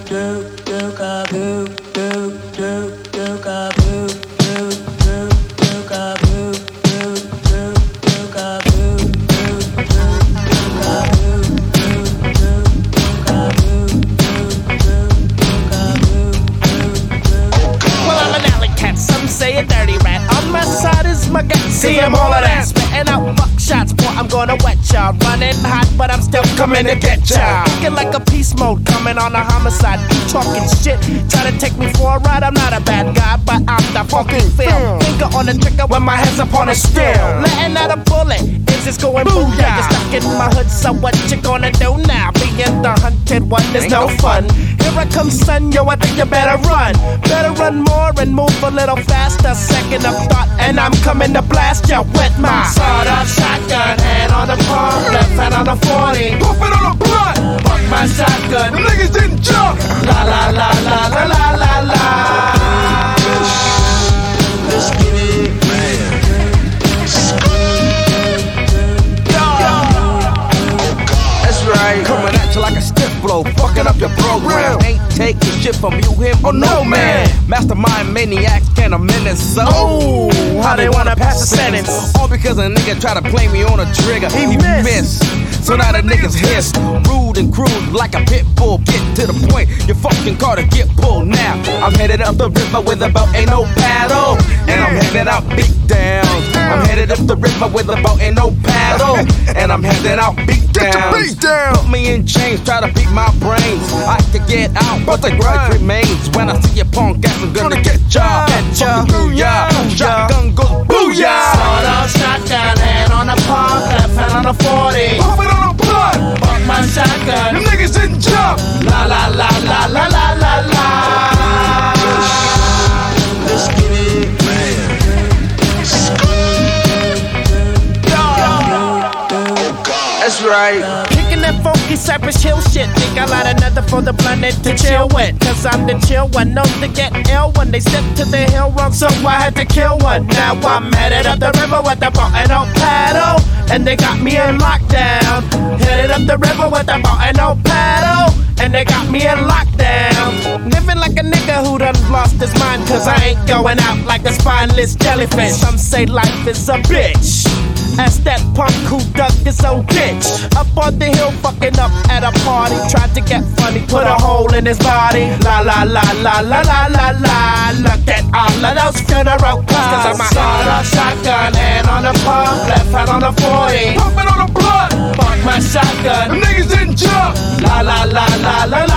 Say a dirty rat. On my side is my gut. See, I'm all of that. Spitting out buckshots, boy, I'm gonna wet y'all. Running hot, but I'm still coming to get y'all. Looking like a peace mode, coming on a homicide. You talking shit, try to take me for a ride. I'm not a bad guy, but I'm the fucking film. Finger on the trigger when my head's up on a steel. Letting out a bullet, is this going booyah? You're stuck in my hood, so what you gonna do now? Being the hunted one is no fun. Here I come, son, yo, I think you better run. Better run more and move a little faster. Second of thought, and I'm coming to blast ya with my sawed-off shotgun. Hand on the palm, left hand on the 40. Pump it on the blunt. Fuck my shotgun. The niggas didn't jump. La la la la la la la la. Let's get it, man. That's right. Coming at you like a stiff blow, fucking up your program. Ain't taking shit from you, him, or no man. Mastermind maniacs can't amend it, so how they wanna pass the sentence? All because a nigga try to play me on a trigger. He missed. So now the niggas hiss. Rude and crude like a pit bull. Get to the point, your fucking car to get pulled now. I'm headed up the river with a boat, ain't no paddle. And I'm headed out big down. I'm headed up the river with a boat, ain't no paddle. And I'm headed out big down. Put me in chains, try to beat my brains. I could get out, but the grudge remains. When I see your punk ass, I'm gonna get ya. Booyah, shotgun goes booyah. Sawed-off shotgun, hand on the palm, left hand on the 40. Pump it on the blood. Fuck my shotgun. Them niggas didn't jump. La la la la la la la la. Let's get it, man. That's right. Kicking that funky Cypress Hill shit. Think I light another for the planet to chill with. Cause I'm the chill one, known to get ill when they step to the hill wrong, so I had to kill one. Now I'm headed up the river with the boat and no paddle. And they got me in lockdown. Headed up the river with the boat and no paddle. And they got me in lockdown. Living like a nigga who done lost his mind. Cause I ain't going out like a spineless jellyfish. Some say life is a bitch. Ask that punk who dug his own ditch. Up on the hill, fucking up at a party. Tried to get funny, put a hole in his body. La la la la la la la la. Look at all of those funeral cars. Cause I'm a sawed-off shotgun, hand on the palm, left hand on the 40. Pump it on the blood. Fuck my shotgun. Them niggas didn't jump. La la la la la la.